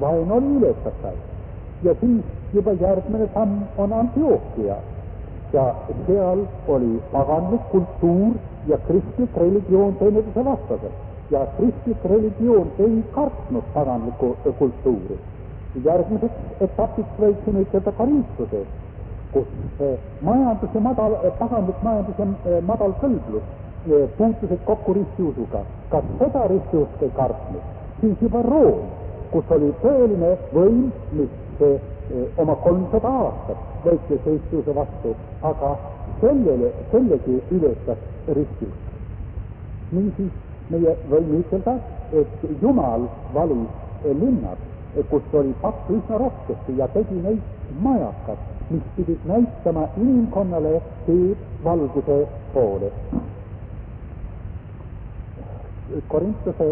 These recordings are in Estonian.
vaen oli ületatud. Ja siis juba järgmine samm on Antioquia ja seal oli paganlik kultuur ja kristlik religioon teineteise vastased. Ja kristlik religioon ei kartnud paganlikku kultuuri. Järgmiseks etapiks võiksime ütelda Korintuses, kus majandus ja paganlik majandus ja madal kõlblus puutusid kokku ristiusuga. Kas seda ristiusk ei kartnud? Siis juba Room, kus oli tõeline võim, mis oma 300 aastat võitles ristiuse vastu, aga sellegi ületas ristiusk. Niisiis meie võime ütelda, et Jumal valis linnad, kus oli pappi üsna rohkesti ja tegi neid majakad, mis pidid näitama inimkonnale teed valguse poole. Korintuse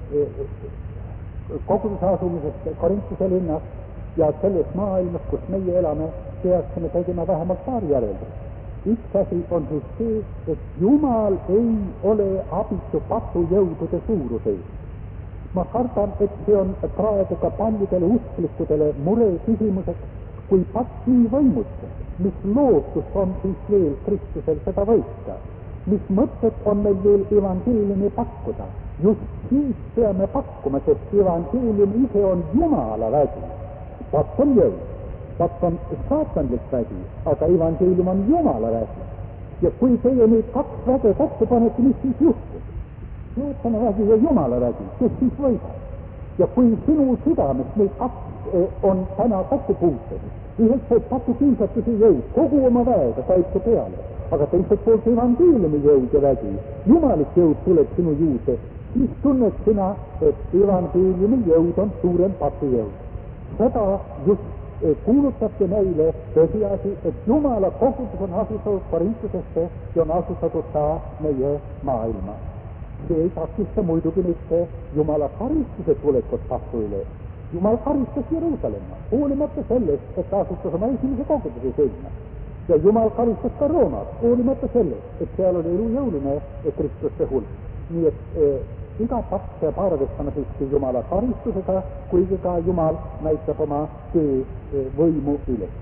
koguduse asumisest Korintuse linnas ja selles maailmas, kus meie elame, peaksime tegema vähemalt paari järeldust. Üks asi on siis see, et Jumal ei ole abitu patujõudude suuruses. Ma kardan, et see on praegu ka paljudele usklikudele mure küsimuseks, kui patt nii võimutseb, mis lootus on siis veel Kristusel seda võita, mis mõtted on meil veel evangeeliumi pakkuda. Just siis peame pakkuma, sest evangeelium ise on Jumala vägi. Patt on jõud, patt on saatanlik vägi, aga evangeelium on Jumala vägi. Ja kui teie nüüd kaks väge kokku panete, mis siis juhtub? Saatana vägi ja Jumala vägi, kes siis võidab? Ja kui sinu südames neid kaks on täna kokku puutunud, ühelt poolt patukiusatuse jõud, kogu oma väega kaitse peale, aga teiselt poolt evangeeliumi jõud ja vägi, jumalik jõud tuleb sinu juurde, siis tunned sina, et evangeeliumi jõud on suurem patujõud. Seda just kuulutabki meile tõsiasi, et Jumala kogudus on asutatud Korintusesse ja on asutatud ka meie maailma. See ei takista muidugi mitte Jumala karistuse tulekut patu üle. Jumal karistas Jeruusalemma, hoolimata sellest, et asustas oma esimese koguduse sinna. Ja Jumal karistas ka Roomas, hoolimata sellest, et seal oli elujõuline kristlaste hulk. Nii et iga patt peab arvestama siiski Jumala karistusega, kuigi ka Jumal näitab oma võimu üles.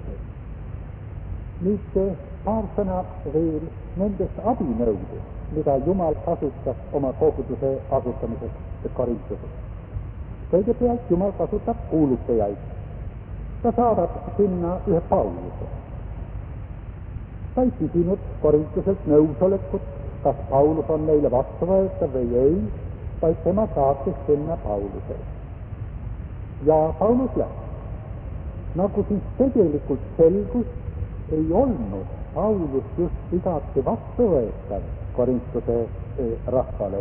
Nüüd paar sõna veel nendest abinõudest, mida Jumal kasutas oma koguduse asutamiseks Korintuses. Kõigepealt Jumal kasutab kuulutajaid. Ta saadab sinna ühe Pauluse. Ta ei küsinud Korintuselt nõusolekut, kas Paulus on neile vastuvõetav või ei, vaid tema saatis sinna Pauluse. Ja Paulus läks. Nagu siis tegelikult selgus, ei olnud Paulus just igati vastuvõetav Korintuse rahvale,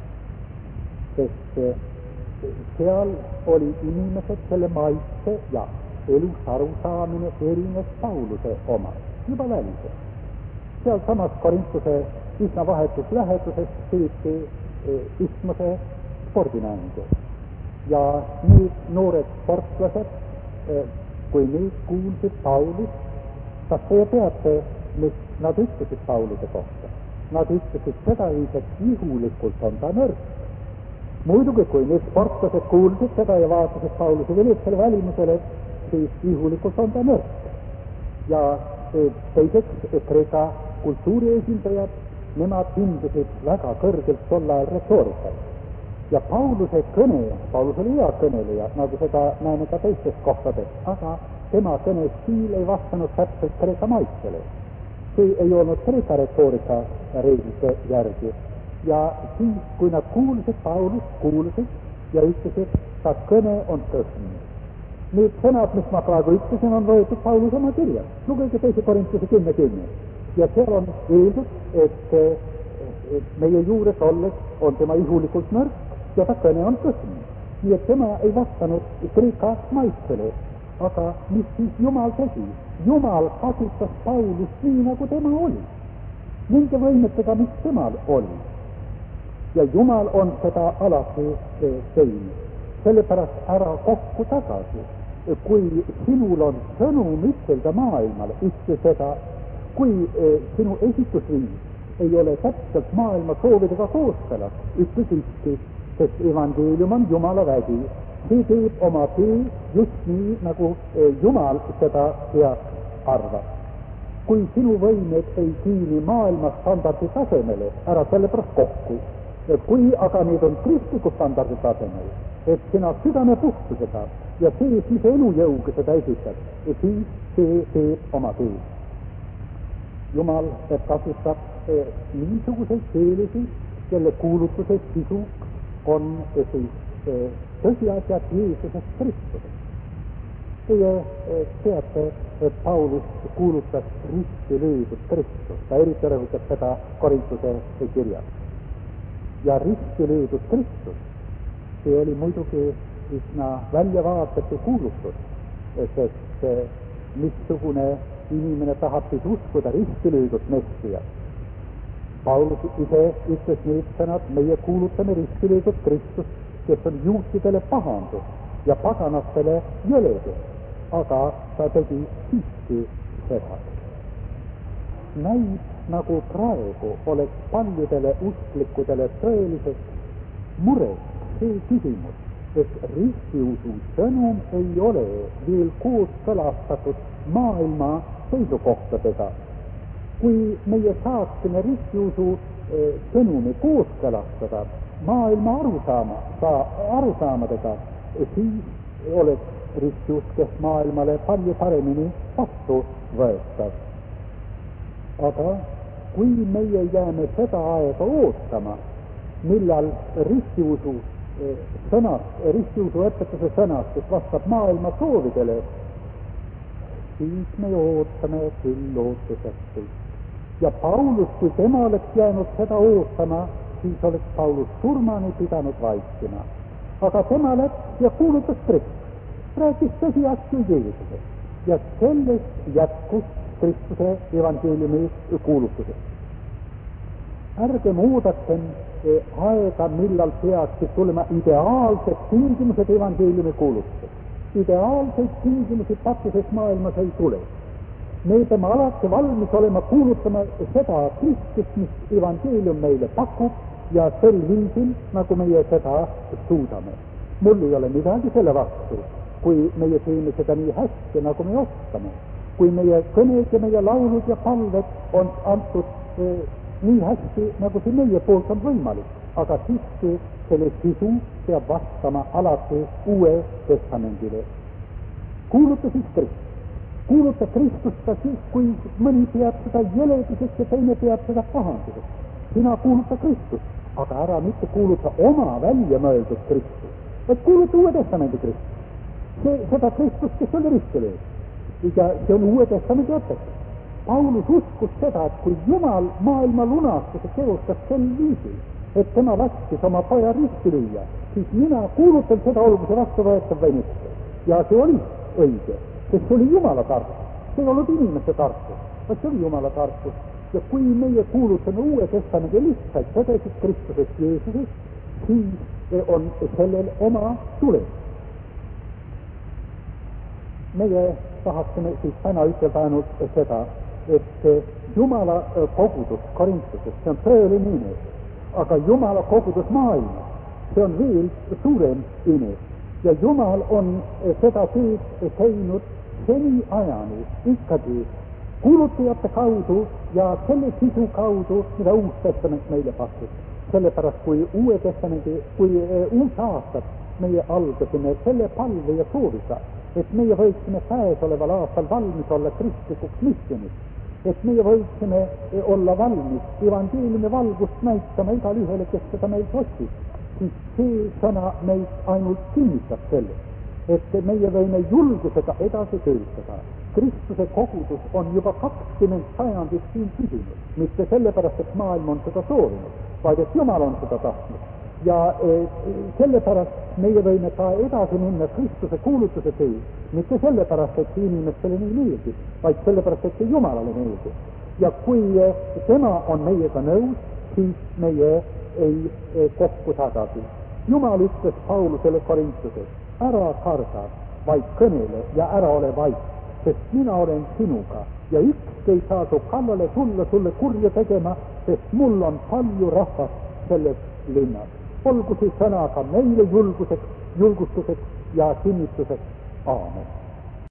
sest seal oli inimesed, kelle maitse ja elus arusaamine erines Pauluse oma, juba väliselt. Seal samas Korintuse üsna vahetus läheduses peeti istmuse spordimängu. Ja need noored sportlased, kui need kuulsid Paulust, kas te teate, mis nad ütlesid Pauluse kohta? Nad ütlesid seda, et ihulikult on ta nõrk. Muidugi, kui need sportlased kuulsid seda ja vaatasid Pauluse vilitsele välimusele, siis ihulikult on ta nõrk. Ja teiseks, Kreeka kultuuri esindajad, nemad hindasid väga kõrgelt tol ajal retoorikat. Ja Pauluse kõne, Paulus oli hea kõneleja, nagu seda näeme ka teistes kohtades, aga tema kõne stiil ei vastanud täpselt Kreeka maitsele. See ei olnud Kreeka retoorika reeglite järgi. Ja siis, kui nad kuulsid, Paulus kuulsid ja ütlesid, ta kõne on tõsine. Need sõnad, mis ma praegu ütlesin, on võetud Paulus oma kirjas. Lugege 2 Korintuse 10:10. Ja seal on öeldud, et meie juures olles on tema ihulikult nõrk ja ta kõne on tõsine. Nii et tema ei vastanud Kreeka maitsele. Aga mis siis Jumal tegi? Jumal kasutas Paulust nii, nagu tema oli. Nende võimetega, mis temal oli. Ja Jumal on seda alati teinud. Sellepärast ära kokku tagasi. Kui sinul on sõnum ütelda maailmale, ütle seda. Kui sinu esitusviis ei ole täpselt maailma soovidega kooskõlas, ütle siiski, sest evangeelium on Jumala vägi. see teeb oma töö just nii, nagu Jumal seda heaks arvab. Kui sinu võimed ei kiini maailma standardi tasemele, ära sellepärast kokku. Kui aga need on kristliku standardi tasemel, et sina südame puhtusega ja seesmise elujõuga seda esitad, siis see teeb oma töö. Jumal kasutab niisuguseid keelisi, kelle kuulutuse sisu on tõsiasjad Jeesusest Kristusest. Teie teate, et Paulus kuulutas risti löödud Kristust, ta eriti rõhutab seda Korintuse kirjas. Ja risti löödud Kristus, see oli muidugi üsna väljavaatetu kuulutus, sest missugune inimene tahab siis uskuda risti löödud Messias. Paulus ise ütles need sõnad, meie kuulutame risti löödud Kristust, kes on juutidele pahandus ja paganastele jõledus, aga ta tegi siiski seda. Näib, nagu praegu oleks paljudele usklikudele tõeliseks mureks see küsimus, et ristiusu sõnum ei ole veel kooskõlastatud maailma seisukohtadega. Kui meie saaksime ristiusu sõnumi kooskõlastada maailma arusaamadega, siis oleks ristiusk maailmale palju paremini vastu võetav. Aga kui meie jääme seda aega ootama, millal ristiusu õpetuse sõnastus vastab maailma soovidele, siis me ootame küll lootusetult. Ja Paulus, kui tema oleks jäänud seda ootama, siis oleks Paulus surmani pidanud vaikima. Aga tema läks ja kuulutas Kristust, rääkis tõsiasju Jeesusest ja sellest jätkus Kristuse evangeeliumi kuulutusest. Ärgem oodakem aega, millal peaksid tulema ideaalsed tingimused evangeeliumi kuulutusest. Ideaalseid tingimusi pakkuses maailmas ei tule. Me peame alati valmis olema kuulutama seda Kristust, mis evangeelium meile pakub ja sel viisil, nagu meie seda suudame. Mul ei ole midagi selle vastu, kui meie teeme seda nii hästi, nagu me oskame. Kui meie kõned ja meie laulud ja palved on antud nii hästi, nagu see meie poolt on võimalik, aga siiski selle sisu peab vastama alati Uue Testamendile. Kuuluta siis Kristust. Kuuluta Kristust ka siis, kui mõni peab seda jõleduseks ja teine peab seda pahanduseks. Sina kuuluta Kristust, aga ära mitte kuuluta oma välja mõeldud Kristust, vaid kuuluta Uue Testamendi Kristust. Seda Kristust, kes oli ristilööd. Ja see on Uue Testamendi õpetus. Paulus uskus seda, et kui Jumal maailma lunastuse teostas sel viisil, et tema lastis oma poja risti lüüa, siis mina kuulutan seda, olgu see vastu võetav või mitte. Ja see oli õige, sest see oli Jumala tarkus. See ei olnud inimeste tarkus, vaid see oli Jumala tarkus. Ja kui meie kuulutame Uue Testamendi lihtsalt tõdesid Kristusest Jeesusest, siis on sellel oma tulem. Meie tahaksime siis täna ütelda ainult seda, et Jumala kogudus Korintuses, see on tõeline ime, aga Jumala kogudus maailmas, see on veel suurem ime. Ja Jumal on seda tööd teinud seni ajani ikkagi kuulutajate kaudu ja selle sisu kaudu, mida Uus Testament meile pakub. Sellepärast, kui uus aastat meie algasime selle palve ja sooviga, et meie võiksime käesoleval aastal valmis olla kristlikuks missiooniks, et meie võiksime olla valmis evangeeliumi valgust näitama igal ühele, kes seda meilt otsib, siis see sõna meid ainult kinnitab sellest, et meie võime julgusega edasi töötada. Kristuse kogudus on juba 20 sajandit siin püsinud, mitte sellepärast, et maailm on seda soovinud, vaid et Jumal on seda tahtnud. Ja sellepärast meie võime ka edasi minna Kristuse kuulutuse töö, mitte sellepärast, et see inimestele nii meeldib, vaid sellepärast, et see Jumalale meeldib. Ja kui tema on meiega nõus, siis meie ei kohku tagasi. Jumal ütles Paulusele Korintuses, ära karda, vaid kõnele ja ära ole vait, sest mina olen sinuga ja ükski ei saa su kallale tulla sulle kurja tegema, sest mul on palju rahvast selles linnas. Olgu see sõnaga meile julgustuseks ja kinnituseks aamen.